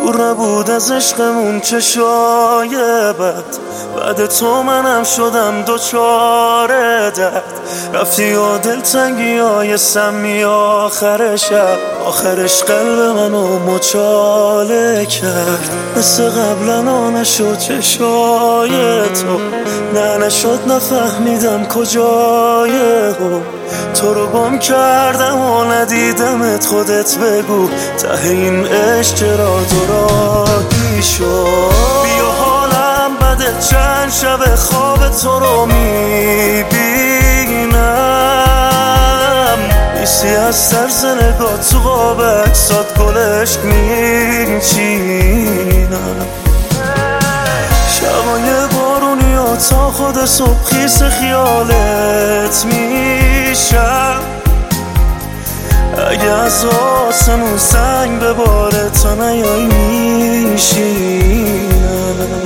دور نبود از عشقمون چشای بد، بعد تو منم شدم دوچار درد. رفتی و دلتنگی های سمی آخر شب، آخرش قلب منو مچاله کرد. مثل قبلا نشد چشای تو، نه نشد نفهمیدم کجای هم. تو رو گم کردم و ندیدمت، خودت بگو ته این عشق چرا دورایی شد. بیا حالم بده، چند شب خواب تو رو میبینم، نیستی از طرز نگاه تو قاب عکسات گلشک میچینم. شبای بارونی و تا خود صبح خیس خیالت میشم. اگه از آسمون سنگ بباره تا نیایی میشینم.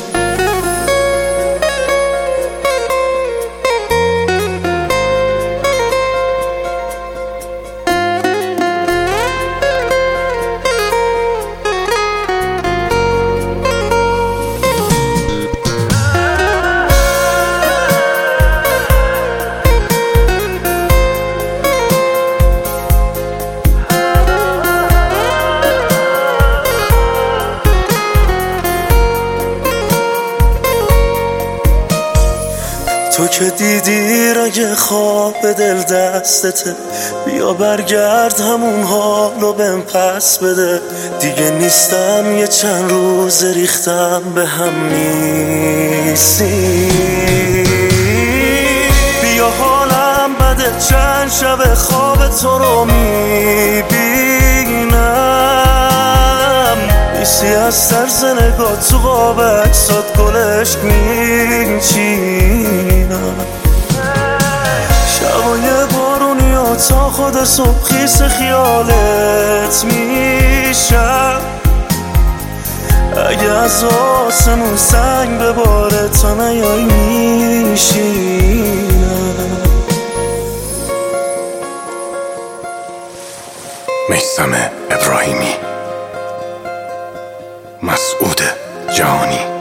تو که دیدی رگ خواب دل دستته، بیا برگرد همون حالو بهم پس بده. دیگه نیستم یه چند روز ریختم به هم نیستی. بیا حالم بده، چند شب خواب تو رو میبینم، نیستی از طرز نگاه تو قاب عکسات گلشک میچینم. شبای بارونی و تا خود صبح خیس خیالت میشم. اگه از آسمون سنگ بباره تا نیایی میشینم. میثم ابراهیمی، مسعود جهانی.